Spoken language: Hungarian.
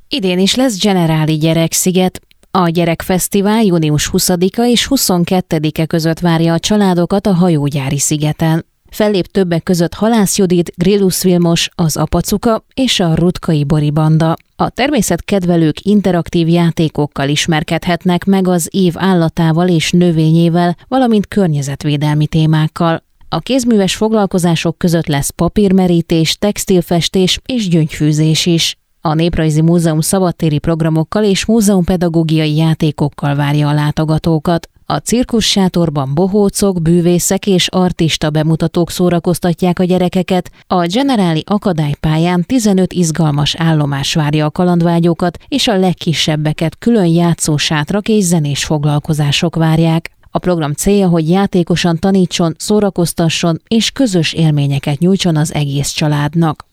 Idén is lesz Generáli Gyereksziget. A Gyerekfesztivál június 20-a és 22-e között várja a családokat a Hajógyári szigeten. Fellép többek között Halász Judit, Grillus Vilmos, az Apacuka és a Rutkai Bori Banda. A természetkedvelők interaktív játékokkal ismerkedhetnek meg az év állatával és növényével, valamint környezetvédelmi témákkal. A kézműves foglalkozások között lesz papírmerítés, textilfestés és gyöngyfűzés is. A Néprajzi Múzeum szabadtéri programokkal és múzeumpedagógiai játékokkal várja a látogatókat. A cirkussátorban bohócok, bűvészek és artista bemutatók szórakoztatják a gyerekeket. A Generáli akadálypályán 15 izgalmas állomás várja a kalandvágyókat, és a legkisebbeket külön játszósátrak és zenés foglalkozások várják. A program célja, hogy játékosan tanítson, szórakoztasson és közös élményeket nyújtson az egész családnak.